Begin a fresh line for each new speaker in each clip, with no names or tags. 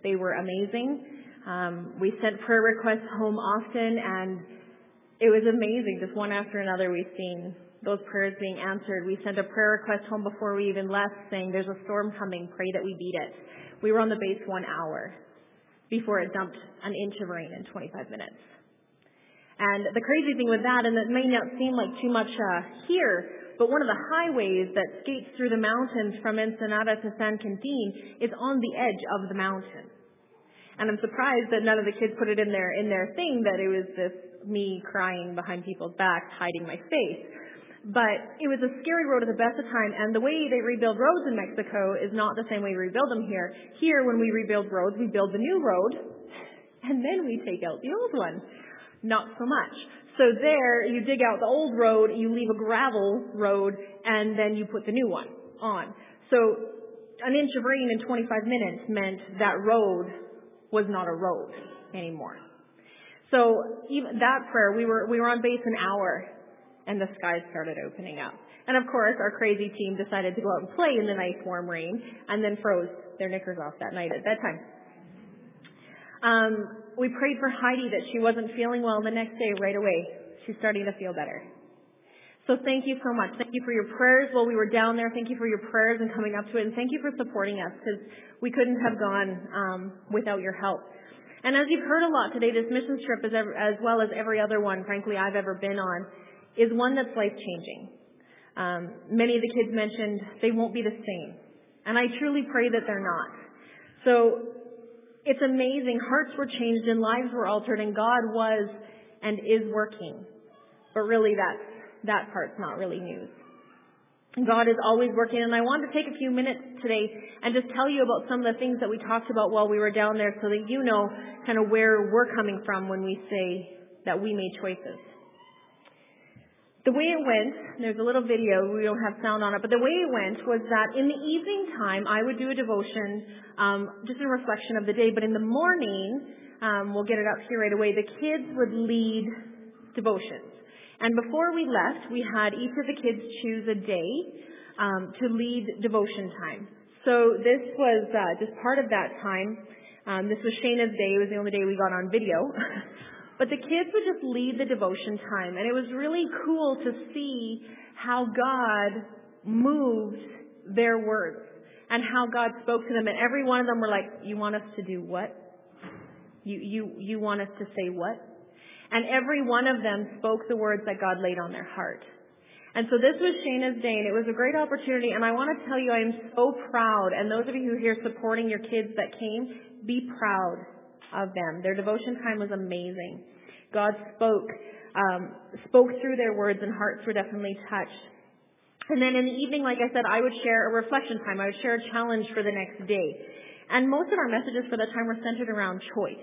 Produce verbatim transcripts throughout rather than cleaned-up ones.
They were amazing. Um, we sent prayer requests home often, and it was amazing. Just one after another, we've seen those prayers being answered. We sent a prayer request home before we even left saying, there's a storm coming, pray that we beat it. We were on the base one hour before it dumped an inch of rain in twenty-five minutes. And the crazy thing with that, and it may not seem like too much uh, here, but one of the highways that skates through the mountains from Ensenada to San Quintin is on the edge of the mountain. And I'm surprised that none of the kids put it in their in their thing that it was this me crying behind people's backs, hiding my face. But it was a scary road at the best of time, and the way they rebuild roads in Mexico is not the same way we rebuild them here. Here, when we rebuild roads, we build the new road, and then we take out the old one. Not so much. So there, you dig out the old road, you leave a gravel road, and then you put the new one on. So an inch of rain in twenty-five minutes meant that road was not a road anymore. So even that prayer, we were we were on base an hour, and the skies started opening up. And of course, our crazy team decided to go out and play in the nice warm rain, and then froze their knickers off that night at bedtime. Um, we prayed for Heidi that she wasn't feeling well, and the next day, right away, she's starting to feel better. So thank you so much. Thank you for your prayers while we were down there. Thank you for your prayers and coming up to it, and thank you for supporting us, because we couldn't have gone um, without your help. And as you've heard a lot today, this missions trip, as, ever, as well as every other one, frankly, I've ever been on, is one that's life-changing. Um, many of the kids mentioned they won't be the same. And I truly pray that they're not. So it's amazing. Hearts were changed and lives were altered, and God was and is working. But really, that's, that part's not really news. God is always working, and I wanted to take a few minutes today and just tell you about some of the things that we talked about while we were down there so that you know kind of where we're coming from when we say that we made choices. The way it went, there's a little video, we don't have sound on it, but the way it went was that in the evening time, I would do a devotion, um, just in reflection of the day, but in the morning, um, we'll get it up here right away, the kids would lead devotions. And before we left, we had each of the kids choose a day um, to lead devotion time. So this was uh, just part of that time. Um, this was Shayna's day. It was the only day we got on video. But the kids would just lead the devotion time. And it was really cool to see how God moved their words and how God spoke to them. And every one of them were like, you want us to do what? You, you, you want us to say what? And every one of them spoke the words that God laid on their heart. And so this was Shayna's day, and it was a great opportunity. And I want to tell you, I am so proud. And those of you who are here supporting your kids that came, be proud of them. Their devotion time was amazing. God spoke, um, spoke through their words, and hearts were definitely touched. And then in the evening, like I said, I would share a reflection time. I would share a challenge for the next day. And most of our messages for that time were centered around choice.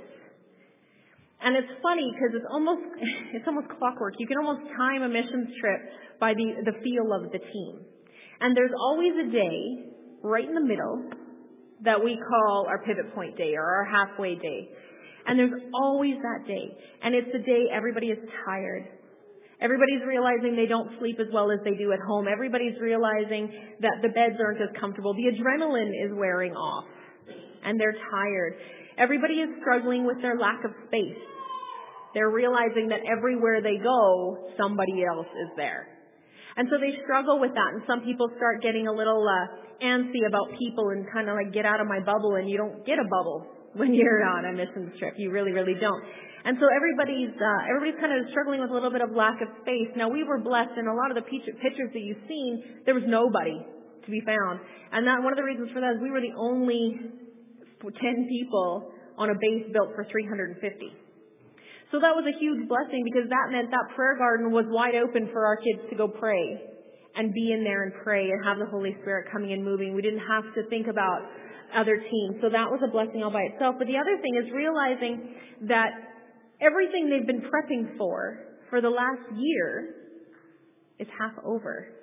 And it's funny because it's almost it's almost clockwork. You can almost time a missions trip by the, the feel of the team. And there's always a day right in the middle that we call our pivot point day or our halfway day. And there's always that day. And it's the day everybody is tired. Everybody's realizing they don't sleep as well as they do at home. Everybody's realizing that the beds aren't as comfortable. The adrenaline is wearing off. And they're tired. Everybody is struggling with their lack of space. They're realizing that everywhere they go, somebody else is there. And so they struggle with that. And some people start getting a little uh, antsy about people and kind of like, get out of my bubble. And you don't get a bubble when you're on a missions trip. You really, really don't. And so everybody's uh, everybody's kind of struggling with a little bit of lack of space. Now, we were blessed. In a lot of the pictures that you've seen, there was nobody to be found. And that one of the reasons for that is we were the only ten people on a base built for three hundred fifty. So that was a huge blessing because that meant that prayer garden was wide open for our kids to go pray and be in there and pray and have the Holy Spirit coming and moving. We didn't have to think about other teams. So that was a blessing all by itself. But the other thing is realizing that everything they've been prepping for for the last year is half over.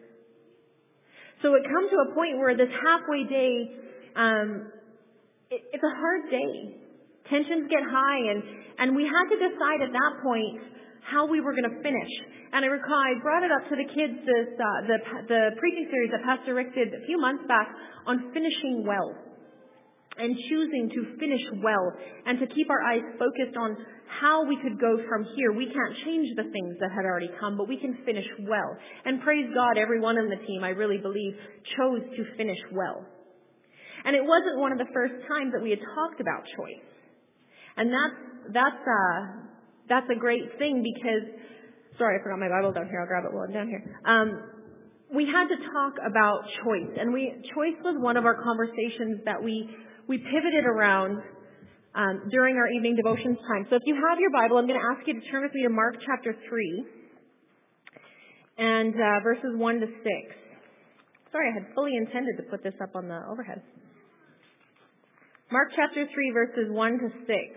So it comes to a point where this halfway day, um, it, it's a hard day. Tensions get high, and, and we had to decide at that point how we were going to finish. And I recall I brought it up to the kids, this, uh, the, the preaching series that Pastor Rick did a few months back on finishing well. and choosing to finish well and to keep our eyes focused on how we could go from here. We can't change the things that had already come, but we can finish well. And praise God, everyone on the team, I really believe, chose to finish well. And it wasn't one of the first times that we had talked about choice. And that's, that's, uh, that's a great thing because, sorry, I forgot my Bible down here. I'll grab it while I'm down here. Um, we had to talk about choice, and we, choice was one of our conversations that we, we pivoted around um, during our evening devotions time. So if you have your Bible, I'm going to ask you to turn with me to Mark chapter three and uh, verses one to six. Sorry, I had fully intended to put this up on the overhead. Mark chapter three, verses one to six.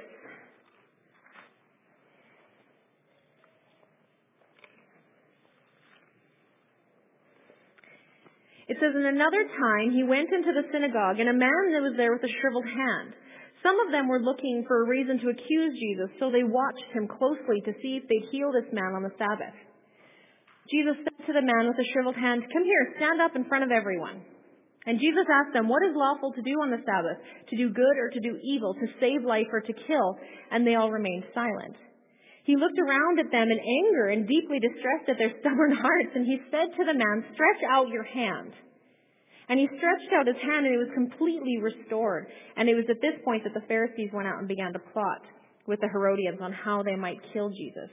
It says, "In another time he went into the synagogue, and a man that was there with a shriveled hand. Some of them were looking for a reason to accuse Jesus, so they watched him closely to see if they'd heal this man on the Sabbath. Jesus said to the man with the shriveled hand, 'Come here, stand up in front of everyone.' And Jesus asked them, 'What is lawful to do on the Sabbath, to do good or to do evil, to save life or to kill?' And they all remained silent. He looked around at them in anger and deeply distressed at their stubborn hearts, and he said to the man, 'Stretch out your hand.' And he stretched out his hand, and it was completely restored. And it was at this point that the Pharisees went out and began to plot with the Herodians on how they might kill Jesus."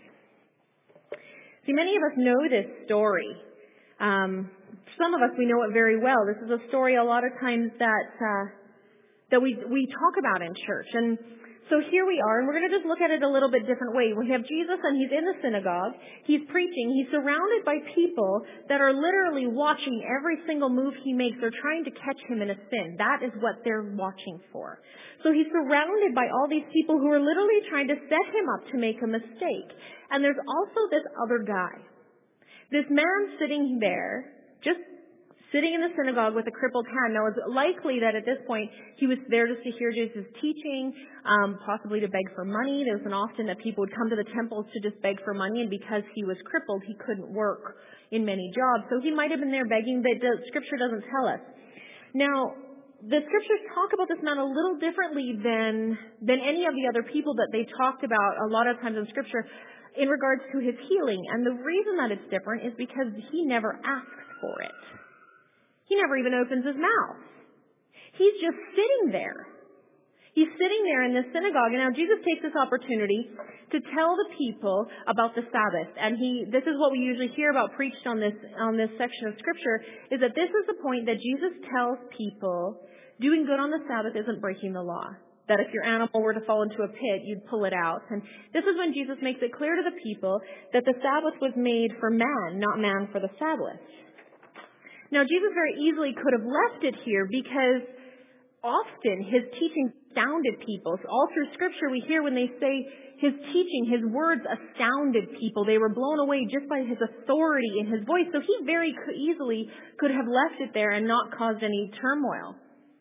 See, many of us know this story. Um, some of us, we know it very well. This is a story a lot of times that uh, that we we talk about in church. And so here we are, and we're going to just look at it a little bit different way. We have Jesus, and he's in the synagogue. He's preaching. He's surrounded by people that are literally watching every single move he makes. They're trying to catch him in a sin. That is what they're watching for. So he's surrounded by all these people who are literally trying to set him up to make a mistake. And there's also this other guy. This man sitting there, just sitting in the synagogue with a crippled hand. Now, it's likely that at this point he was there just to hear Jesus' teaching, um, possibly to beg for money. There was an often that people would come to the temples to just beg for money, and because he was crippled, he couldn't work in many jobs. So he might have been there begging, but the Scripture doesn't tell us. Now, the Scriptures talk about this man a little differently than than any of the other people that they talked about a lot of times in Scripture in regards to his healing. And the reason that it's different is because he never asks for it. He never even opens his mouth. He's just sitting there. He's sitting there in the synagogue. And now Jesus takes this opportunity to tell the people about the Sabbath. And he, this is what we usually hear about preached on this, on this section of Scripture, is that this is the point that Jesus tells people doing good on the Sabbath isn't breaking the law. That if your animal were to fall into a pit, you'd pull it out. And this is when Jesus makes it clear to the people that the Sabbath was made for man, not man for the Sabbath. Now, Jesus very easily could have left it here because often his teaching astounded people. So all through Scripture we hear when they say his teaching, his words astounded people. They were blown away just by his authority in his voice. So he very easily could have left it there and not caused any turmoil.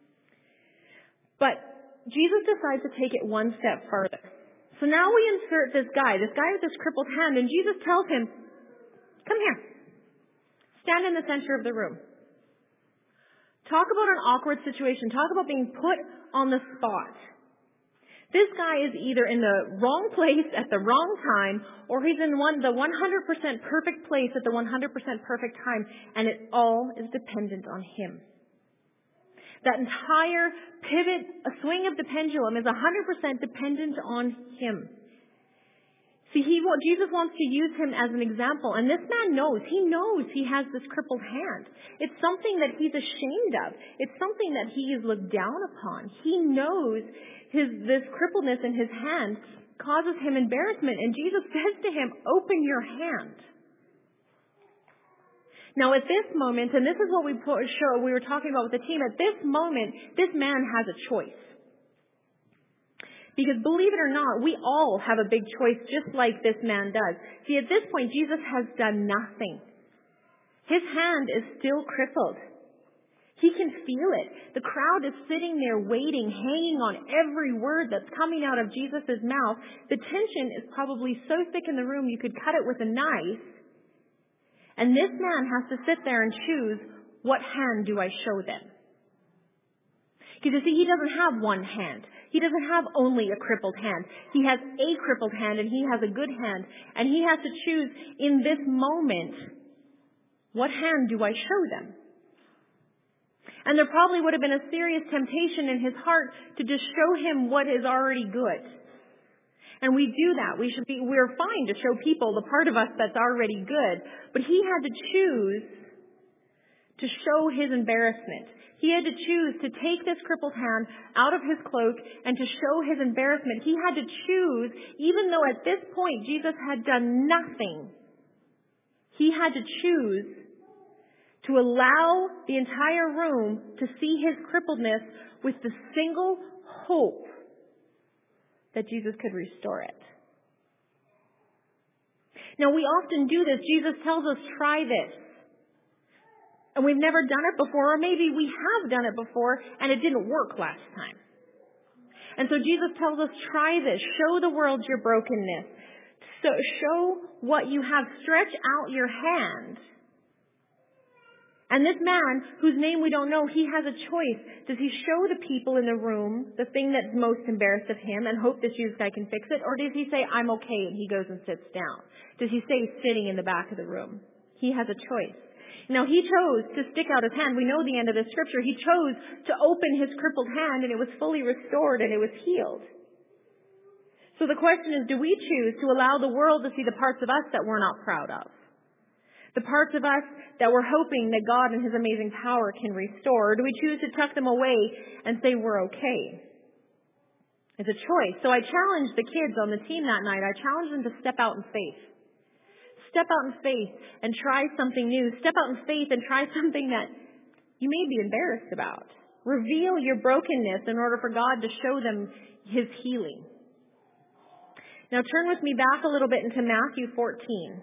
But Jesus decides to take it one step further. So now we insert this guy, this guy with this crippled hand, and Jesus tells him, "Come here. Stand in the center of the room." Talk about an awkward situation. Talk about being put on the spot. This guy is either in the wrong place at the wrong time, or he's in one the one hundred percent perfect place at the one hundred percent perfect time, and it all is dependent on him. That entire pivot, a swing of the pendulum is one hundred percent dependent on him. See, he, Jesus wants to use him as an example, and this man knows, he knows he has this crippled hand. It's something that he's ashamed of. It's something that he is looked down upon. He knows his, this crippledness in his hand causes him embarrassment, and Jesus says to him, "Open your hand." Now at this moment, and this is what we show, we were talking about with the team, at this moment, this man has a choice. Because believe it or not, we all have a big choice just like this man does. See, at this point, Jesus has done nothing. His hand is still crippled. He can feel it. The crowd is sitting there waiting, hanging on every word that's coming out of Jesus' mouth. The tension is probably so thick in the room you could cut it with a knife. And this man has to sit there and choose, what hand do I show them? Because you see, he doesn't have one hand. He doesn't have only a crippled hand. He has a crippled hand and he has a good hand. And he has to choose in this moment, what hand do I show them? And there probably would have been a serious temptation in his heart to just show him what is already good. And we do that. We should be, we're fine to show people the part of us that's already good. But he had to choose to show his embarrassment. He had to choose to take this crippled hand out of his cloak and to show his embarrassment. He had to choose, even though at this point Jesus had done nothing, he had to choose to allow the entire room to see his crippledness with the single hope that Jesus could restore it. Now, we often do this. Jesus tells us, try this. And we've never done it before, or maybe we have done it before and it didn't work last time. And so Jesus tells us, try this. Show the world your brokenness. So show what you have. Stretch out your hand. And this man, whose name we don't know, he has a choice. Does he show the people in the room the thing that's most embarrassed of him and hope this Jesus guy can fix it? Or does he say, I'm okay, and he goes and sits down? Does he stay sitting in the back of the room? He has a choice. Now, he chose to stick out his hand. We know the end of the scripture. He chose to open his crippled hand, and it was fully restored, and it was healed. So the question is, do we choose to allow the world to see the parts of us that we're not proud of? The parts of us that we're hoping that God and his amazing power can restore? Or do we choose to tuck them away and say we're okay? It's a choice. So I challenged the kids on the team that night. I challenged them to step out in faith. Step out in faith and try something new. Step out in faith and try something that you may be embarrassed about. Reveal your brokenness in order for God to show them his healing. Now turn with me back a little bit into Matthew fourteen.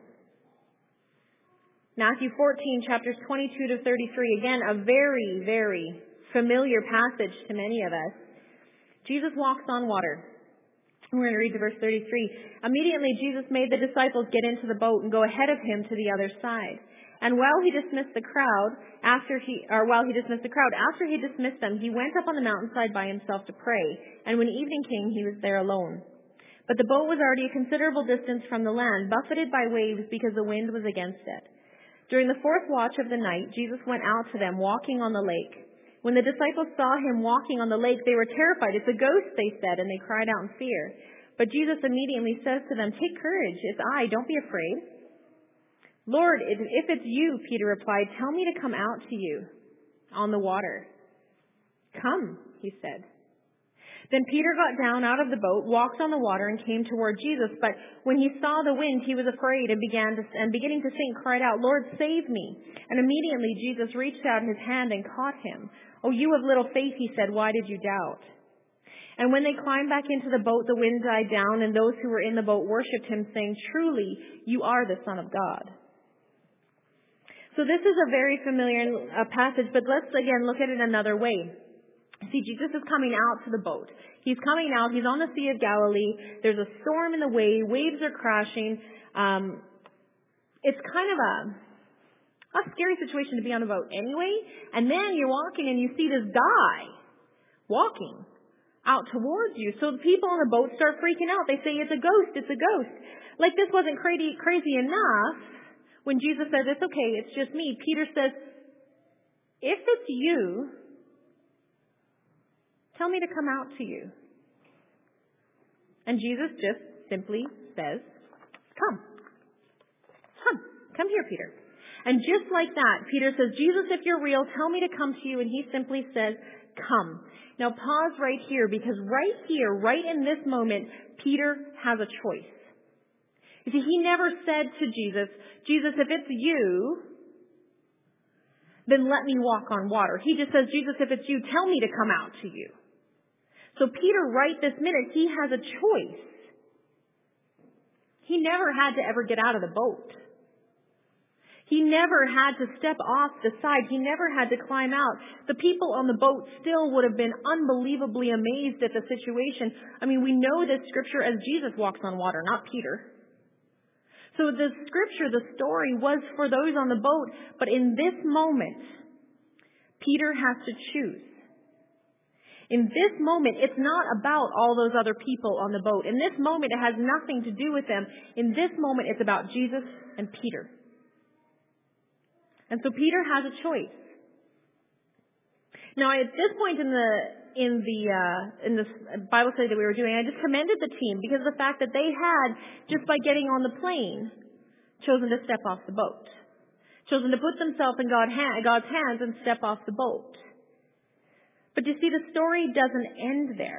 Matthew fourteen, chapters twenty-two to thirty-three. Again, a very, very familiar passage to many of us. Jesus walks on water. We're going to read to verse thirty-three. Immediately, Jesus made the disciples get into the boat and go ahead of him to the other side. And while he dismissed the crowd, after he, or while he dismissed the crowd, after he dismissed them, he went up on the mountainside by himself to pray. And when evening came, he was there alone. But the boat was already a considerable distance from the land, buffeted by waves because the wind was against it. During the fourth watch of the night, Jesus went out to them, walking on the lake. When the disciples saw him walking on the lake, they were terrified. It's a ghost, they said, and they cried out in fear. But Jesus immediately says to them, take courage, it's I, don't be afraid. Lord, if it's you, Peter replied, tell me to come out to you on the water. Come, he said. Then Peter got down out of the boat, walked on the water, and came toward Jesus. But when he saw the wind, he was afraid and began to, and beginning to sink, cried out, Lord, save me. And immediately Jesus reached out his hand and caught him. Oh, you of little faith, he said, why did you doubt? And when they climbed back into the boat, the wind died down, and those who were in the boat worshipped him, saying, truly, you are the Son of God. So this is a very familiar uh, passage, but let's again look at it another way. See, Jesus is coming out to the boat. He's coming out. He's on the Sea of Galilee. There's a storm in the way. Waves are crashing. Um, it's kind of a, a scary situation to be on a boat anyway. And then you're walking and you see this guy walking out towards you. So the people on the boat start freaking out. They say, it's a ghost. It's a ghost. Like this wasn't crazy, crazy enough. When Jesus says, it's okay, it's just me. Peter says, if it's you, tell me to come out to you. And Jesus just simply says, come. Come. Come here, Peter. And just like that, Peter says, Jesus, if you're real, tell me to come to you. And he simply says, come. Now pause right here, because right here, right in this moment, Peter has a choice. You see, he never said to Jesus, Jesus, if it's you, then let me walk on water. He just says, Jesus, if it's you, tell me to come out to you. So Peter, right this minute, he has a choice. He never had to ever get out of the boat. He never had to step off the side. He never had to climb out. The people on the boat still would have been unbelievably amazed at the situation. I mean, we know this scripture as Jesus walks on water, not Peter. So the scripture, the story was for those on the boat. But in this moment, Peter has to choose. In this moment, it's not about all those other people on the boat. In this moment, it has nothing to do with them. In this moment, it's about Jesus and Peter. And so Peter has a choice. Now, at this point in the in the uh, in this Bible study that we were doing, I just commended the team because of the fact that they had, just by getting on the plane, chosen to step off the boat, chosen to put themselves in God, God's hands and step off the boat. But you see, the story doesn't end there.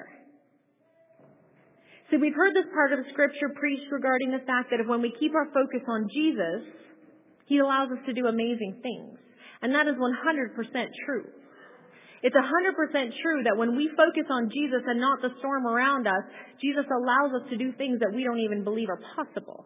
See, we've heard this part of the scripture preached regarding the fact that if when we keep our focus on Jesus, He allows us to do amazing things. And that is one hundred percent true. It's one hundred percent true that when we focus on Jesus and not the storm around us, Jesus allows us to do things that we don't even believe are possible.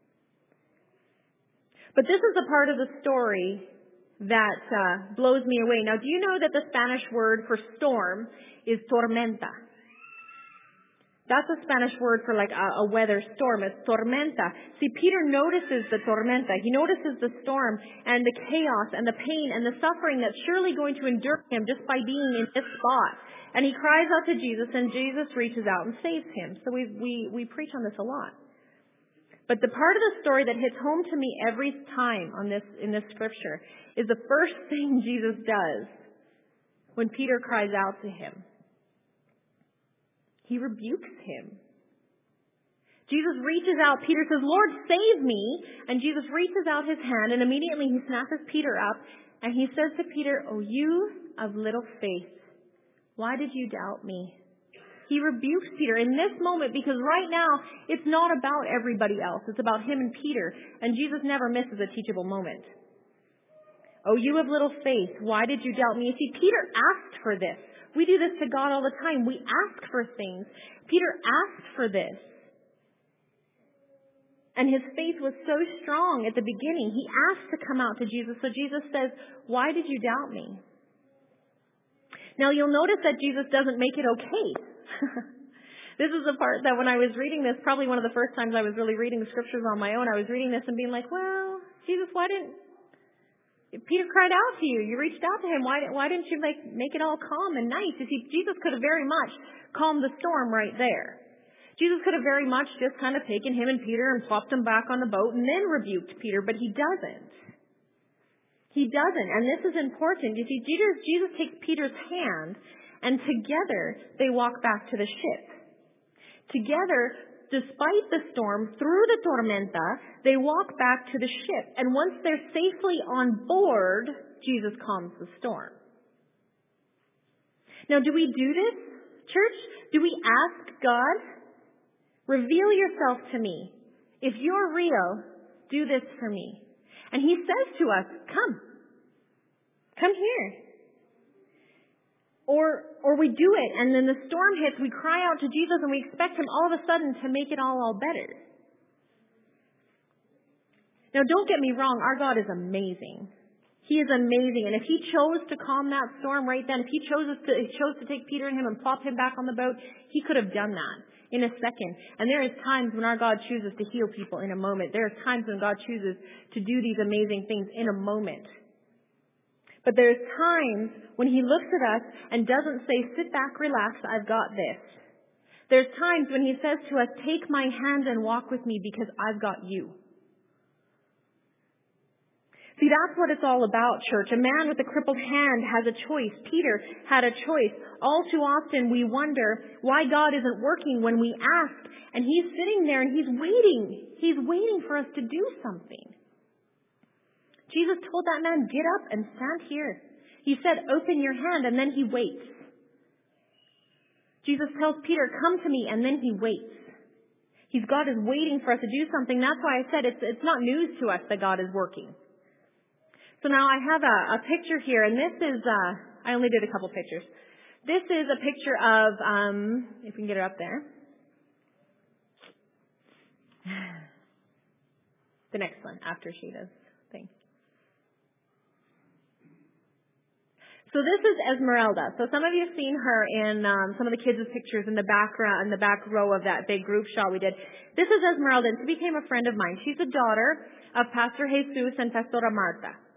But this is the part of the story that uh, blows me away. Now, do you know that the Spanish word for storm is tormenta? That's a Spanish word for like a, a weather storm. It's tormenta. See, Peter notices the tormenta. He notices the storm and the chaos and the pain and the suffering that's surely going to endure him just by being in this spot. And he cries out to Jesus, and Jesus reaches out and saves him. So we we we preach on this a lot. But the part of the story that hits home to me every time on this in this scripture is the first thing Jesus does when Peter cries out to him. He rebukes him. Jesus reaches out. Peter says, "Lord, save me." And Jesus reaches out his hand, and immediately he snatches Peter up, and he says to Peter, "O you of little faith, why did you doubt me?" He rebukes Peter in this moment because right now it's not about everybody else. It's about him and Peter. And Jesus never misses a teachable moment. "Oh, you of little faith, why did you doubt me?" You see, Peter asked for this. We do this to God all the time. We ask for things. Peter asked for this. And his faith was so strong at the beginning. He asked to come out to Jesus. So Jesus says, "Why did you doubt me?" Now you'll notice that Jesus doesn't make it okay. This is the part that when I was reading this, probably one of the first times I was really reading the scriptures on my own, I was reading this and being like, well, Jesus, why didn't, Peter cried out to you. You reached out to him. Why, why didn't you make, make it all calm and nice? You see, Jesus could have very much calmed the storm right there. Jesus could have very much just kind of taken him and Peter and plopped them back on the boat and then rebuked Peter, but he doesn't. He doesn't. And this is important. You see, Jesus, Jesus takes Peter's hand, and together they walk back to the ship. Together, despite the storm, through the tormenta, they walk back to the ship. And once they're safely on board, Jesus calms the storm. Now, do we do this, church? Do we ask God, reveal yourself to me. If you're real, do this for me. And he says to us, come. Come here. Or or we do it, and then the storm hits, we cry out to Jesus, and we expect him all of a sudden to make it all, all better. Now, don't get me wrong, our God is amazing. He is amazing, and if he chose to calm that storm right then, if he chose to, he chose to take Peter and him and plop him back on the boat, he could have done that in a second. And there is times when our God chooses to heal people in a moment. There are times when God chooses to do these amazing things in a moment. But there's times when he looks at us and doesn't say, sit back, relax, I've got this. There's times when he says to us, take my hand and walk with me because I've got you. See, that's what it's all about, church. A man with a crippled hand has a choice. Peter had a choice. All too often we wonder why God isn't working when we ask. And he's sitting there and he's waiting. He's waiting for us to do something. Jesus told that man, get up and stand here. He said, open your hand, and then he waits. Jesus tells Peter, come to me, and then he waits. He's God is waiting for us to do something. That's why I said it's, it's not news to us that God is working. So now I have a, a picture here, and this is, uh, I only did a couple pictures. This is a picture of, um, if we can get it up there. The next one, after she does thing. So this is Esmeralda. So some of you have seen her in um, some of the kids' pictures in the background, in the back row of that big group shot we did. This is Esmeralda, and she became a friend of mine. She's the daughter of Pastor Jesus and Pastora Marta.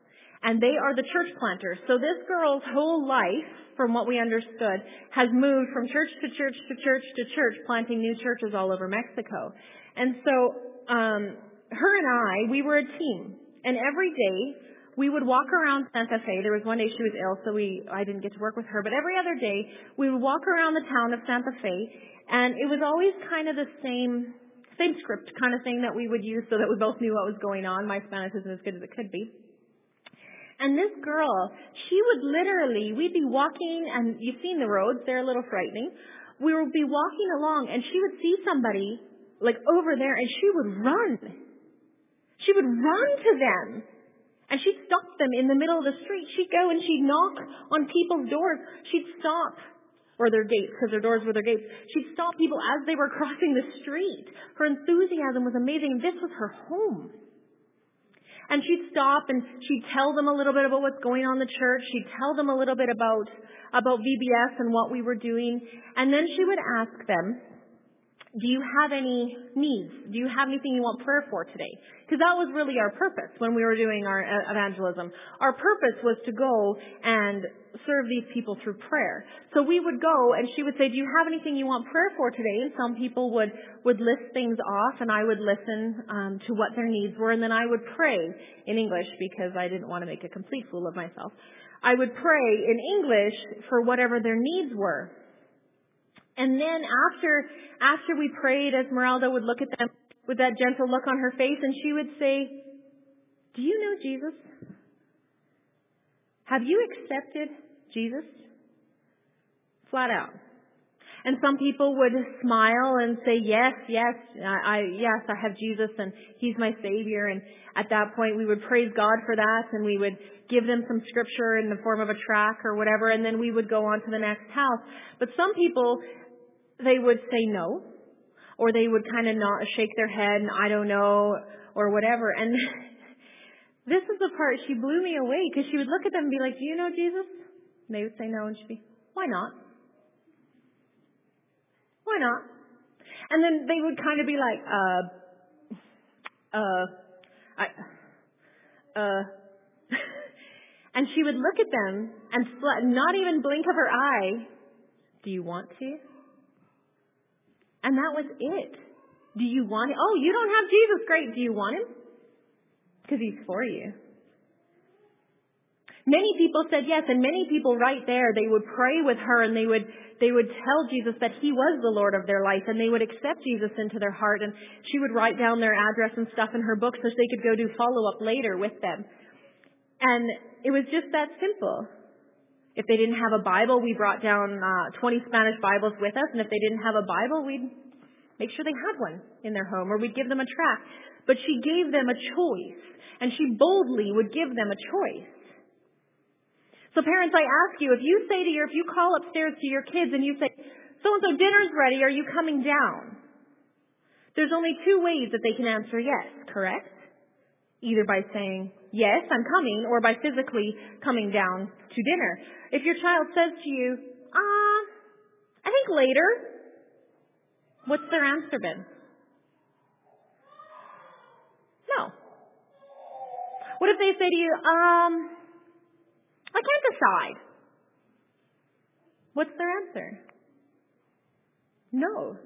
and they are the church planters. So this girl's whole life, from what we understood, has moved from church to church to church to church, planting new churches all over Mexico. And so um, her and I, we were a team. And every day, we would walk around Santa Fe. There was one day she was ill, so we I didn't get to work with her. But every other day, we would walk around the town of Santa Fe, and it was always kind of the same same script kind of thing that we would use so that we both knew what was going on. My Spanish isn't as good as it could be. And this girl, she would literally, we'd be walking, and you've seen the roads, they're a little frightening. We would be walking along, and she would see somebody, like, over there, and she would run. She would run to them. And she'd stop them in the middle of the street. She'd go and she'd knock on people's doors. She'd stop, or their gates, because their doors were their gates. She'd stop people as they were crossing the street. Her enthusiasm was amazing. This was her home. And she'd stop and she'd tell them a little bit about what's going on in the church. She'd tell them a little bit about, about V B S and what we were doing. And then she would ask them, do you have any needs? Do you have anything you want prayer for today? Because that was really our purpose when we were doing our evangelism. Our purpose was to go and serve these people through prayer. So we would go and she would say, do you have anything you want prayer for today? And some people would, would list things off, and I would listen um, to what their needs were, and then I would pray in English because I didn't want to make a complete fool of myself. I would pray in English for whatever their needs were. And then after after we prayed, Esmeralda would look at them with that gentle look on her face, and she would say, do you know Jesus? Have you accepted Jesus? Flat out. And some people would smile and say, yes, yes, I, I yes, I have Jesus, and He's my Savior. And at that point, we would praise God for that, and we would give them some scripture in the form of a tract or whatever, and then we would go on to the next house. But some people, they would say no, or they would kind of not shake their head and I don't know, or whatever. And this is the part, she blew me away, because she would look at them and be like, do you know Jesus? And they would say no, and she'd be, why not? Why not? And then they would kind of be like, uh, uh, I, uh, and she would look at them and not even blink of her eye. Do you want to? And that was it. Do you want him? Oh, you don't have Jesus. Great. Do you want him? Because He's for you. Many people said yes, and many people right there, they would pray with her, and they would they would tell Jesus that He was the Lord of their life, and they would accept Jesus into their heart, and she would write down their address and stuff in her book so they could go do follow-up later with them. And it was just that simple. If they didn't have a Bible, we brought down uh, twenty Spanish Bibles with us, and if they didn't have a Bible, we'd make sure they had one in their home, or we'd give them a tract. But she gave them a choice, and she boldly would give them a choice. So parents, I ask you, if you say to your, if you call upstairs to your kids and you say, so-and-so, dinner's ready, are you coming down? There's only two ways that they can answer yes, correct? Either by saying, yes, I'm coming, or by physically coming down to dinner. If your child says to you, ah, I think later, what's their answer been? No. What if they say to you, um, I can't decide? What's their answer? No.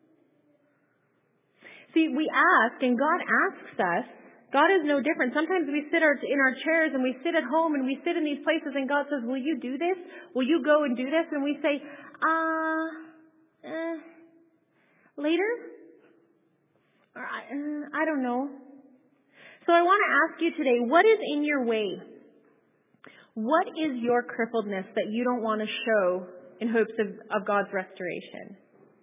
See, we ask, and God asks us. God is no different. Sometimes we sit our, in our chairs and we sit at home and we sit in these places and God says, will you do this? Will you go and do this? And we say, uh, uh later? Or, uh, I don't know. So I want to ask you today, what is in your way? What is your crippledness that you don't want to show in hopes of, of God's restoration?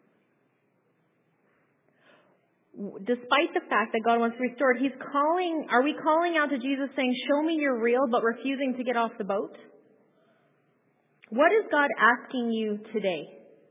Despite the fact that God wants to restore it, He's calling, are we calling out to Jesus saying, show me you're real, but refusing to get off the boat? What is God asking you today?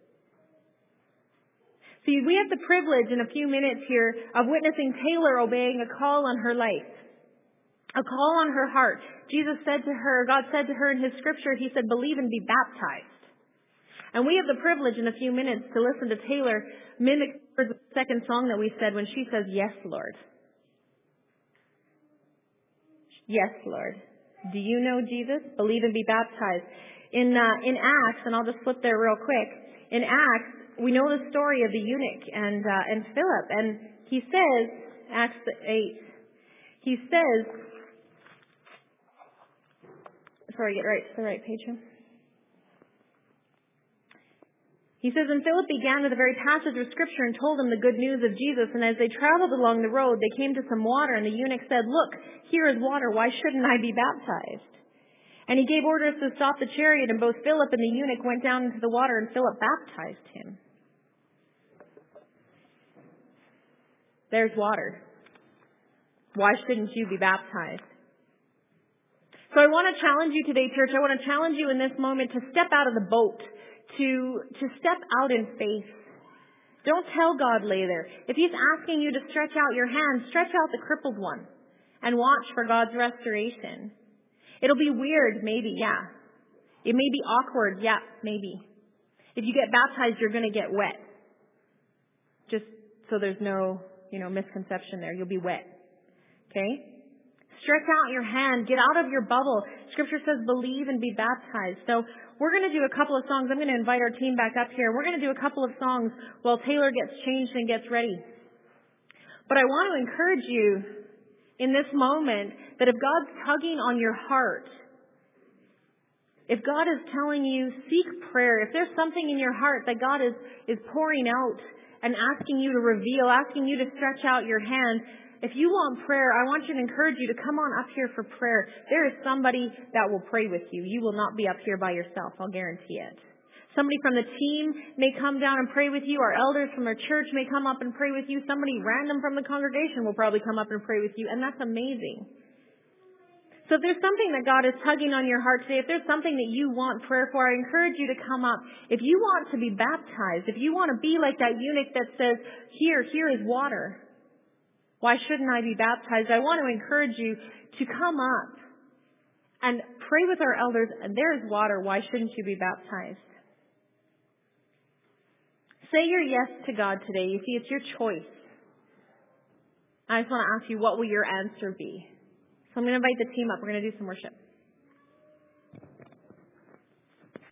See, we have the privilege in a few minutes here of witnessing Taylor obeying a call on her life, a call on her heart. Jesus said to her, God said to her in His scripture, He said, believe and be baptized. And we have the privilege in a few minutes to listen to Taylor mimic the second song that we said when she says, yes, Lord. Yes, Lord. Do you know Jesus? Believe and be baptized. In uh, in Acts, and I'll just flip there real quick. In Acts, we know the story of the eunuch and uh, and Philip, and he says, Acts eight, he says, sorry, get right to the right page here. He says, and Philip began with a very passage of Scripture and told him the good news of Jesus. And as they traveled along the road, they came to some water, and the eunuch said, look, here is water. Why shouldn't I be baptized? And he gave orders to stop the chariot, and both Philip and the eunuch went down into the water, and Philip baptized him. There's water. Why shouldn't you be baptized? So I want to challenge you today, church. I want to challenge you in this moment to step out of the boat. To, to step out in faith. Don't tell God lay there. If He's asking you to stretch out your hand, stretch out the crippled one and watch for God's restoration. It'll be weird, maybe, yeah. It may be awkward, yeah, maybe. If you get baptized, you're going to get wet. Just so there's no, you know, misconception there. You'll be wet. Okay? Stretch out your hand. Get out of your bubble. Scripture says believe and be baptized. So we're going to do a couple of songs. I'm going to invite our team back up here. We're going to do a couple of songs while Taylor gets changed and gets ready. But I want to encourage you in this moment that if God's tugging on your heart, if God is telling you, seek prayer, if there's something in your heart that God is, is pouring out and asking you to reveal, asking you to stretch out your hand, if you want prayer, I want you to encourage you to come on up here for prayer. There is somebody that will pray with you. You will not be up here by yourself. I'll guarantee it. Somebody from the team may come down and pray with you. Our elders from our church may come up and pray with you. Somebody random from the congregation will probably come up and pray with you. And that's amazing. So if there's something that God is tugging on your heart today, if there's something that you want prayer for, I encourage you to come up. If you want to be baptized, if you want to be like that eunuch that says, here, here is water. Why shouldn't I be baptized? I want to encourage you to come up and pray with our elders. And there is water. Why shouldn't you be baptized? Say your yes to God today. You see, it's your choice. I just want to ask you, what will your answer be? So I'm going to invite the team up. We're going to do some worship.